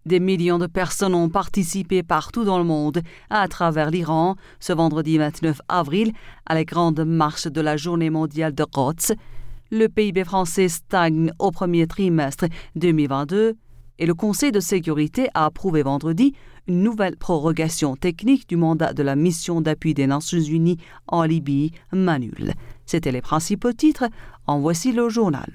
Des millions de personnes ont participé partout dans le monde, à travers l'Iran, ce vendredi 29 avril, à la grande marche de la Journée mondiale de Quds. Le PIB français stagne au premier trimestre 2022 et le Conseil de sécurité a approuvé vendredi une nouvelle prorogation technique du mandat de la mission d'appui des Nations Unies en Libye, MANUL. C'étaient les principaux titres, en voici le journal.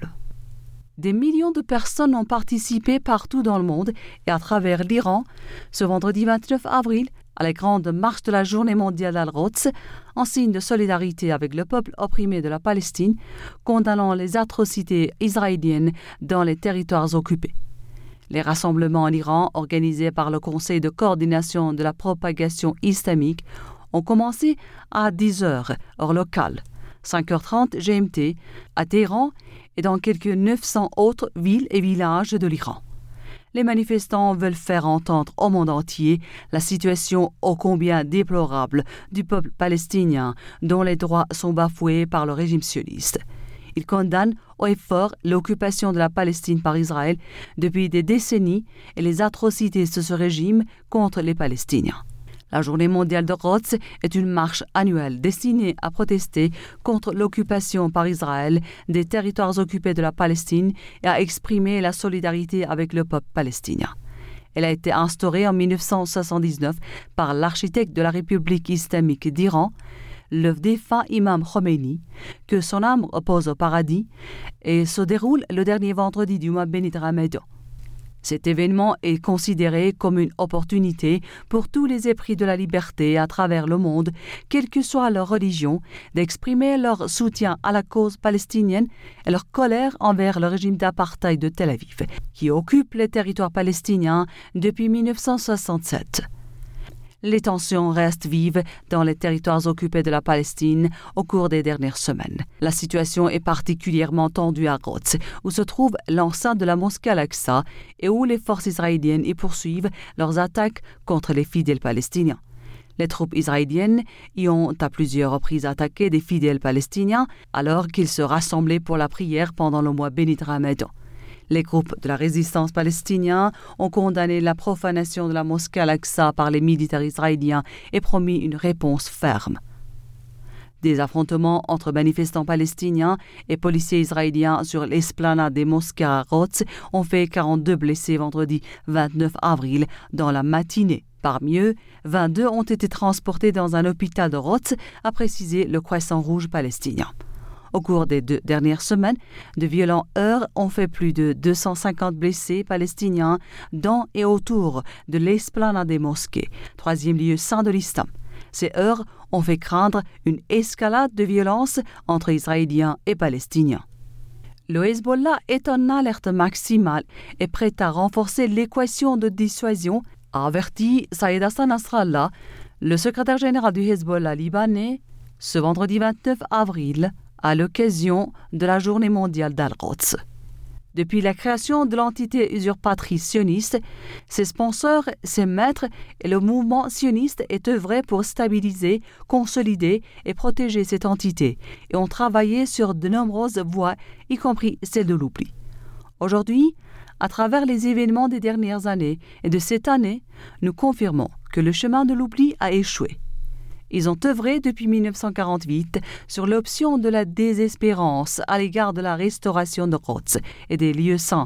Des millions de personnes ont participé partout dans le monde et à travers l'Iran ce vendredi 29 avril à la grande marche de la Journée mondiale d'Al-Quds en signe de solidarité avec le peuple opprimé de la Palestine, condamnant les atrocités israéliennes dans les territoires occupés. Les rassemblements en Iran, organisés par le Conseil de coordination de la propagation islamique, ont commencé à 10h, heure locale, 5h30 GMT, à Téhéran et dans quelques 900 autres villes et villages de l'Iran. Les manifestants veulent faire entendre au monde entier la situation ô combien déplorable du peuple palestinien dont les droits sont bafoués par le régime sioniste. Ils condamnent haut et fort l'occupation de la Palestine par Israël depuis des décennies et les atrocités de ce régime contre les Palestiniens. La Journée mondiale de Quds est une marche annuelle destinée à protester contre l'occupation par Israël des territoires occupés de la Palestine et à exprimer la solidarité avec le peuple palestinien. Elle a été instaurée en 1979 par l'architecte de la République islamique d'Iran, le défunt imam Khomeini, que son âme repose au paradis, et se déroule le dernier vendredi du mois béni de Ramadan. Cet événement est considéré comme une opportunité pour tous les épris de la liberté à travers le monde, quelle que soit leur religion, d'exprimer leur soutien à la cause palestinienne et leur colère envers le régime d'apartheid de Tel Aviv, qui occupe les territoires palestiniens depuis 1967. Les tensions restent vives dans les territoires occupés de la Palestine au cours des dernières semaines. La situation est particulièrement tendue à Quds, où se trouve l'enceinte de la mosquée Al-Aqsa et où les forces israéliennes y poursuivent leurs attaques contre les fidèles palestiniens. Les troupes israéliennes y ont à plusieurs reprises attaqué des fidèles palestiniens alors qu'ils se rassemblaient pour la prière pendant le mois béni de Ramadan. Les groupes de la résistance palestinienne ont condamné la profanation de la mosquée Al-Aqsa par les militaires israéliens et promis une réponse ferme. Des affrontements entre manifestants palestiniens et policiers israéliens sur l'esplanade des mosquées à Quds ont fait 42 blessés vendredi 29 avril dans la matinée. Parmi eux, 22 ont été transportés dans un hôpital de Quds, a précisé le Croissant Rouge palestinien. Au cours des 2 dernières semaines, de violents heurts ont fait plus de 250 blessés palestiniens dans et autour de l'esplanade des mosquées, 3e lieu saint de l'islam. Ces heurts ont fait craindre une escalade de violence entre Israéliens et Palestiniens. Le Hezbollah est en alerte maximale et prêt à renforcer l'équation de dissuasion, a averti Saïd Hassan Nasrallah, le secrétaire général du Hezbollah libanais, ce vendredi 29 avril, à l'occasion de la Journée mondiale d'Al-Quds. Depuis la création de l'entité usurpatrice sioniste, ses sponsors, ses maîtres et le mouvement sioniste est œuvré pour stabiliser, consolider et protéger cette entité et ont travaillé sur de nombreuses voies, y compris celle de l'oubli. Aujourd'hui, à travers les événements des dernières années et de cette année, nous confirmons que le chemin de l'oubli a échoué. Ils ont œuvré depuis 1948 sur l'option de la désespérance à l'égard de la restauration de Quds et des lieux saints.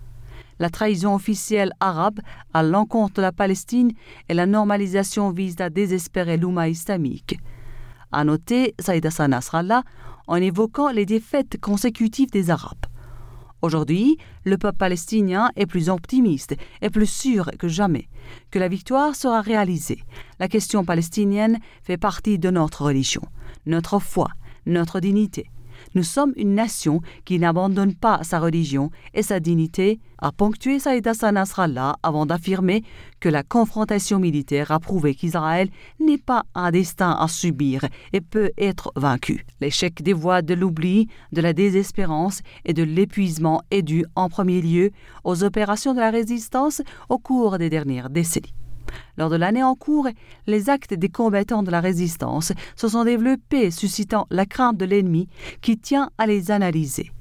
La trahison officielle arabe à l'encontre de la Palestine et la normalisation visent à désespérer l'Oumma islamique. A noter Saïd Hassan Nasrallah en évoquant les défaites consécutives des Arabes. Aujourd'hui, le peuple palestinien est plus optimiste et plus sûr que jamais que la victoire sera réalisée. La question palestinienne fait partie de notre religion, notre foi, notre dignité. Nous sommes une nation qui n'abandonne pas sa religion et sa dignité, a ponctué Saïd Hassan Nasrallah avant d'affirmer que la confrontation militaire a prouvé qu'Israël n'est pas un destin à subir et peut être vaincu. L'échec des voies de l'oubli, de la désespérance et de l'épuisement est dû en premier lieu aux opérations de la résistance au cours des dernières décennies. Lors de l'année en cours, les actes des combattants de la résistance se sont développés, suscitant la crainte de l'ennemi qui tient à les analyser.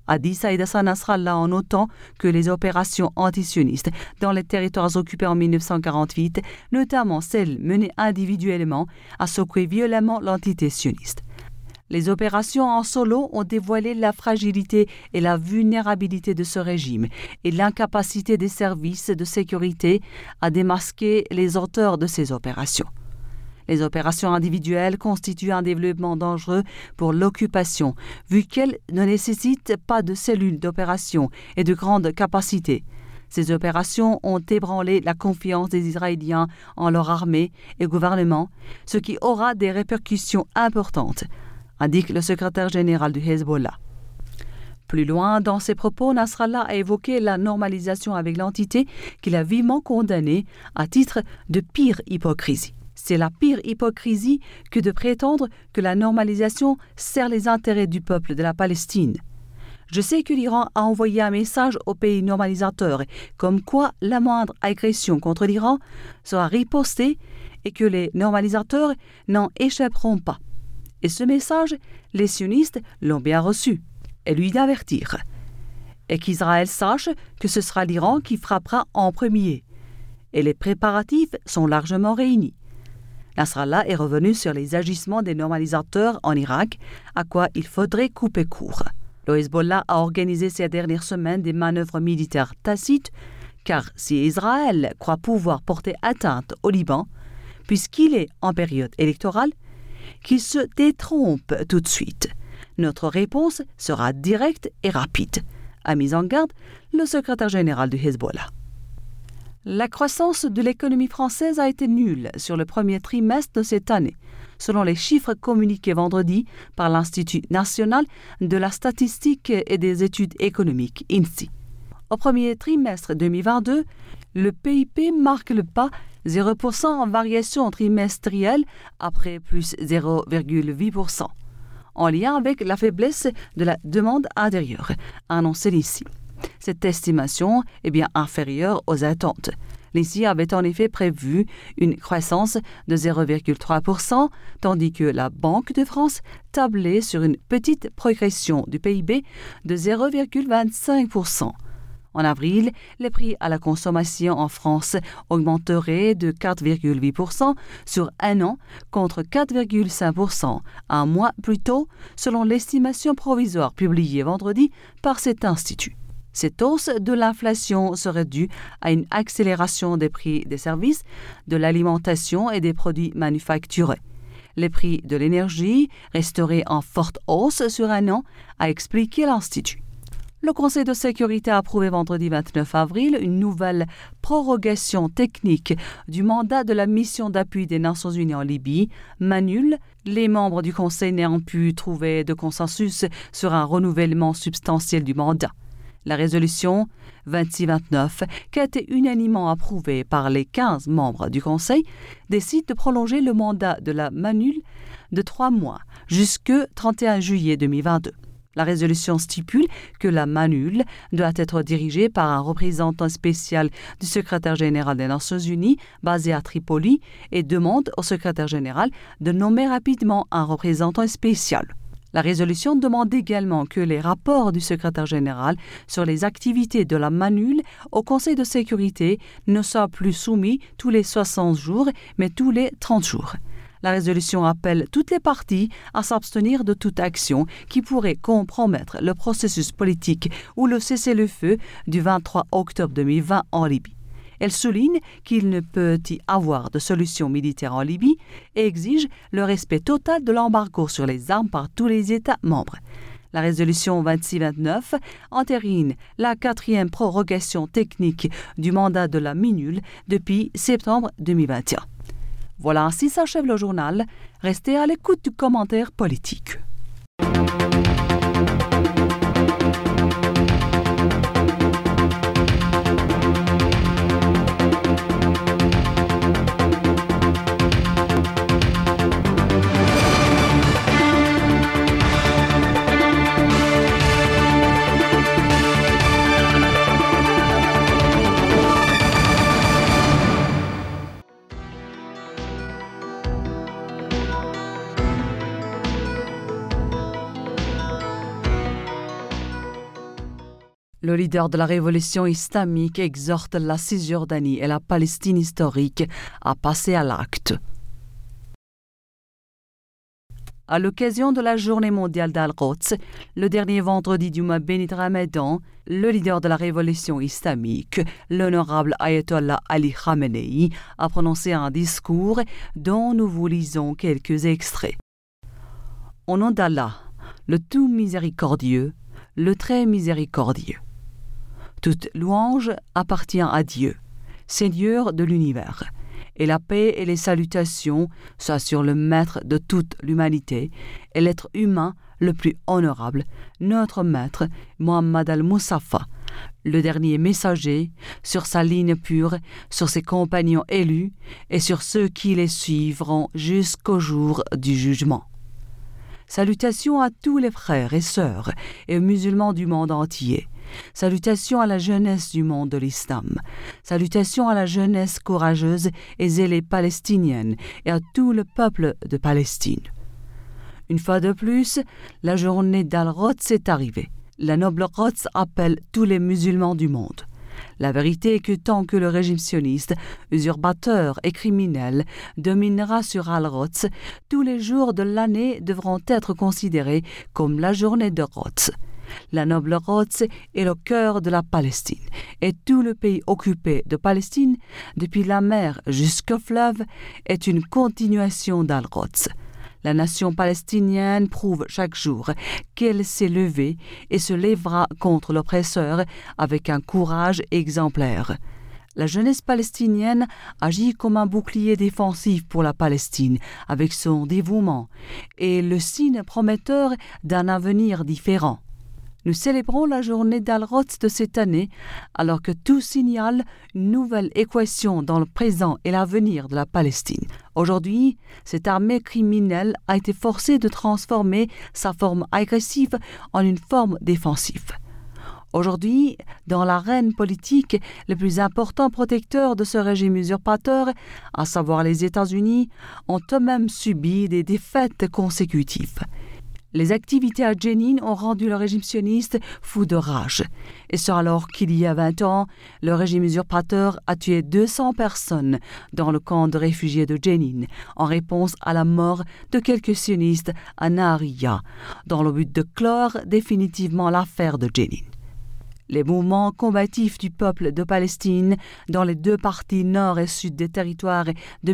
a dit Saïd Hassan Nasrallah en notant que les opérations antisionistes dans les territoires occupés en 1948, notamment celles menées individuellement, a secoué violemment l'entité sioniste. Les opérations en solo ont dévoilé la fragilité et la vulnérabilité de ce régime et l'incapacité des services de sécurité à démasquer les auteurs de ces opérations. Les opérations individuelles constituent un développement dangereux pour l'occupation, vu qu'elles ne nécessitent pas de cellules d'opération et de grandes capacités. Ces opérations ont ébranlé la confiance des Israéliens en leur armée et gouvernement, ce qui aura des répercussions importantes, indique le secrétaire général du Hezbollah. Plus loin dans ses propos, Nasrallah a évoqué la normalisation avec l'entité qu'il a vivement condamnée à titre de pire hypocrisie. C'est la pire hypocrisie que de prétendre que la normalisation sert les intérêts du peuple de la Palestine. Je sais que l'Iran a envoyé un message aux pays normalisateurs comme quoi la moindre agression contre l'Iran sera ripostée et que les normalisateurs n'en échapperont pas. Et ce message, les sionistes l'ont bien reçu, et lui d'avertir. Et qu'Israël sache que ce sera l'Iran qui frappera en premier. Et les préparatifs sont largement réunis. Nasrallah est revenu sur les agissements des normalisateurs en Irak, à quoi il faudrait couper court. Le Hezbollah a organisé ces dernières semaines des manœuvres militaires tacites, car si Israël croit pouvoir porter atteinte au Liban, puisqu'il est en période électorale, qu'il se détrompe tout de suite. Notre réponse sera directe et rapide, a mis en garde le secrétaire général du Hezbollah. La croissance de l'économie française a été nulle sur le premier trimestre de cette année, selon les chiffres communiqués vendredi par l'Institut national de la statistique et des études économiques, INSEE. Au premier trimestre 2022, le PIB marque le pas 0% en variation trimestrielle après plus 0,8%, en lien avec la faiblesse de la demande intérieure, annoncée ici. Cette estimation est bien inférieure aux attentes. L'INSEE avait en effet prévu une croissance de 0,3%, tandis que la Banque de France tablait sur une petite progression du PIB de 0,25%. En avril, les prix à la consommation en France augmenteraient de 4,8% sur un an contre 4,5% un mois plus tôt, selon l'estimation provisoire publiée vendredi par cet institut. Cette hausse de l'inflation serait due à une accélération des prix des services, de l'alimentation et des produits manufacturés. Les prix de l'énergie resteraient en forte hausse sur un an, a expliqué l'Institut. Le Conseil de sécurité a approuvé vendredi 29 avril une nouvelle prorogation technique du mandat de la mission d'appui des Nations Unies en Libye, MANUL, les membres du Conseil n'ayant pu trouver de consensus sur un renouvellement substantiel du mandat. La résolution 2629, qui a été unanimement approuvée par les 15 membres du Conseil, décide de prolonger le mandat de la MANUL de 3 mois jusqu'au 31 juillet 2022. La résolution stipule que la MANUL doit être dirigée par un représentant spécial du secrétaire général des Nations Unies basé à Tripoli et demande au secrétaire général de nommer rapidement un représentant spécial. La résolution demande également que les rapports du secrétaire général sur les activités de la MANUL au Conseil de sécurité ne soient plus soumis tous les 60 jours, mais tous les 30 jours. La résolution appelle toutes les parties à s'abstenir de toute action qui pourrait compromettre le processus politique ou le cessez-le-feu du 23 octobre 2020 en Libye. Elle souligne qu'il ne peut y avoir de solution militaire en Libye et exige le respect total de l'embargo sur les armes par tous les États membres. La résolution 2629 entérine la 4e prorogation technique du mandat de la MINUL depuis septembre 2021. Voilà, ainsi s'achève le journal. Restez à l'écoute du commentaire politique. Le leader de la révolution islamique exhorte la Cisjordanie et la Palestine historique à passer à l'acte. À l'occasion de la journée mondiale d'Al-Quds, le dernier vendredi du mois béni de Ramadan, le leader de la révolution islamique, l'honorable Ayatollah Ali Khamenei, a prononcé un discours dont nous vous lisons quelques extraits. Au nom d'Allah, le tout miséricordieux, le très miséricordieux. Toute louange appartient à Dieu, Seigneur de l'univers, et la paix et les salutations soient sur le maître de toute l'humanité et l'être humain le plus honorable, notre maître, Mohammed al-Mustafa, le dernier messager, sur sa ligne pure, sur ses compagnons élus et sur ceux qui les suivront jusqu'au jour du jugement. Salutations à tous les frères et sœurs et aux musulmans du monde entier. Salutations à la jeunesse du monde de l'islam. Salutations à la jeunesse courageuse et zélée palestinienne et à tout le peuple de Palestine. Une fois de plus, la journée d'Al-Quds est arrivée. La noble Quds appelle tous les musulmans du monde. La vérité est que tant que le régime sioniste, usurpateur et criminel, dominera sur Al-Quds, tous les jours de l'année devront être considérés comme la journée de Quds. La noble Quds est le cœur de la Palestine, et tout le pays occupé de Palestine, depuis la mer jusqu'au fleuve, est une continuation d'Al-Quds. La nation palestinienne prouve chaque jour qu'elle s'est levée et se lèvera contre l'oppresseur avec un courage exemplaire. La jeunesse palestinienne agit comme un bouclier défensif pour la Palestine avec son dévouement et le signe prometteur d'un avenir différent. Nous célébrons la journée d'Al-Quds de cette année, alors que tout signale une nouvelle équation dans le présent et l'avenir de la Palestine. Aujourd'hui, cette armée criminelle a été forcée de transformer sa forme agressive en une forme défensive. Aujourd'hui, dans l'arène politique, les plus importants protecteurs de ce régime usurpateur, à savoir les États-Unis, ont eux-mêmes subi des défaites consécutives. Les activités à Jenin ont rendu le régime sioniste fou de rage. Et ce alors qu'il y a 20 ans, le régime usurpateur a tué 200 personnes dans le camp de réfugiés de Jenin, en réponse à la mort de quelques sionistes à Nahariya, dans le but de clore définitivement l'affaire de Jenin. Les mouvements combatifs du peuple de Palestine dans les deux parties nord et sud des territoires de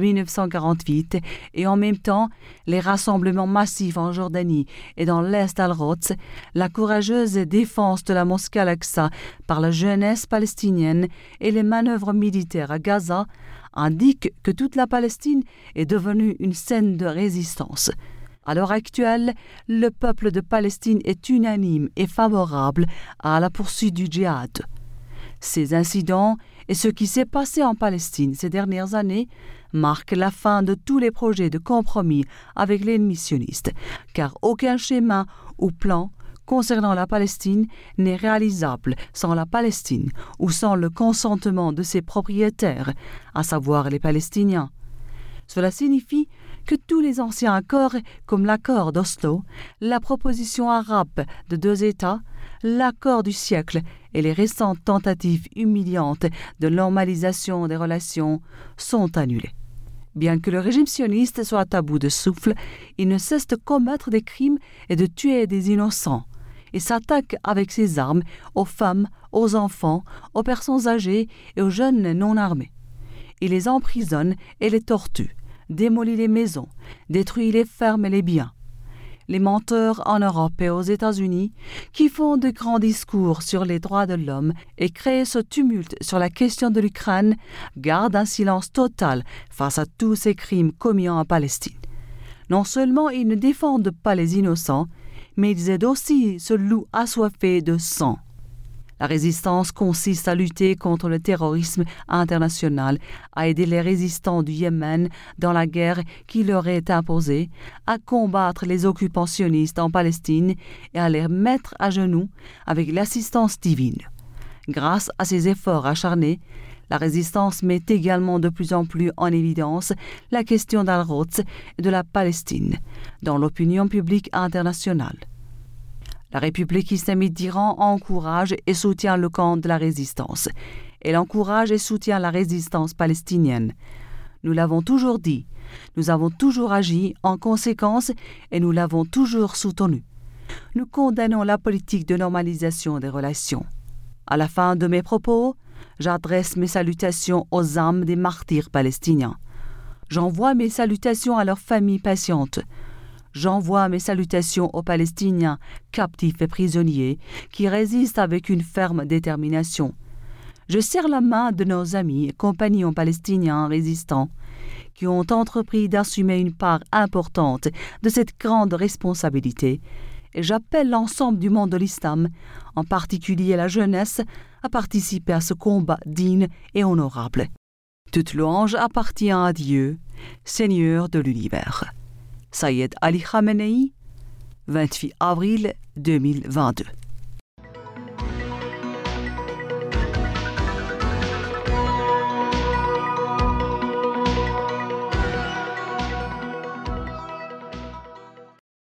1948 et en même temps les rassemblements massifs en Jordanie et dans l'est d'Al-Quds, la courageuse défense de la mosquée Al-Aqsa par la jeunesse palestinienne et les manœuvres militaires à Gaza indiquent que toute la Palestine est devenue une scène de résistance. À l'heure actuelle, le peuple de Palestine est unanime et favorable à la poursuite du djihad. Ces incidents et ce qui s'est passé en Palestine ces dernières années marquent la fin de tous les projets de compromis avec l'ennemi sioniste, car aucun schéma ou plan concernant la Palestine n'est réalisable sans la Palestine ou sans le consentement de ses propriétaires, à savoir les Palestiniens. Cela signifie que tous les anciens accords, comme l'accord d'Oslo, la proposition arabe de 2 États, l'accord du siècle et les récentes tentatives humiliantes de normalisation des relations sont annulées. Bien que le régime sioniste soit à bout de souffle, il ne cesse de commettre des crimes et de tuer des innocents. Il s'attaque avec ses armes aux femmes, aux enfants, aux personnes âgées et aux jeunes non armés. Il les emprisonne et les torture, démolit les maisons, détruit les fermes et les biens. Les menteurs en Europe et aux États-Unis, qui font de grands discours sur les droits de l'homme et créent ce tumulte sur la question de l'Ukraine, gardent un silence total face à tous ces crimes commis en Palestine. Non seulement ils ne défendent pas les innocents, mais ils aident aussi ce loup assoiffé de sang. La résistance consiste à lutter contre le terrorisme international, à aider les résistants du Yémen dans la guerre qui leur est imposée, à combattre les occupants sionistes en Palestine et à les mettre à genoux avec l'assistance divine. Grâce à ces efforts acharnés, la résistance met également de plus en plus en évidence la question d'Al-Quds et de la Palestine dans l'opinion publique internationale. La République islamique d'Iran encourage et soutient le camp de la résistance. Elle encourage et soutient la résistance palestinienne. Nous l'avons toujours dit, nous avons toujours agi en conséquence et nous l'avons toujours soutenu. Nous condamnons la politique de normalisation des relations. À la fin de mes propos, j'adresse mes salutations aux âmes des martyrs palestiniens. J'envoie mes salutations à leurs familles patientes. J'envoie mes salutations aux Palestiniens captifs et prisonniers qui résistent avec une ferme détermination. Je serre la main de nos amis et compagnons palestiniens résistants qui ont entrepris d'assumer une part importante de cette grande responsabilité et j'appelle l'ensemble du monde de l'islam, en particulier la jeunesse, à participer à ce combat digne et honorable. Toute louange appartient à Dieu, Seigneur de l'univers. Sayed Ali Khamenei, 28 avril 2022.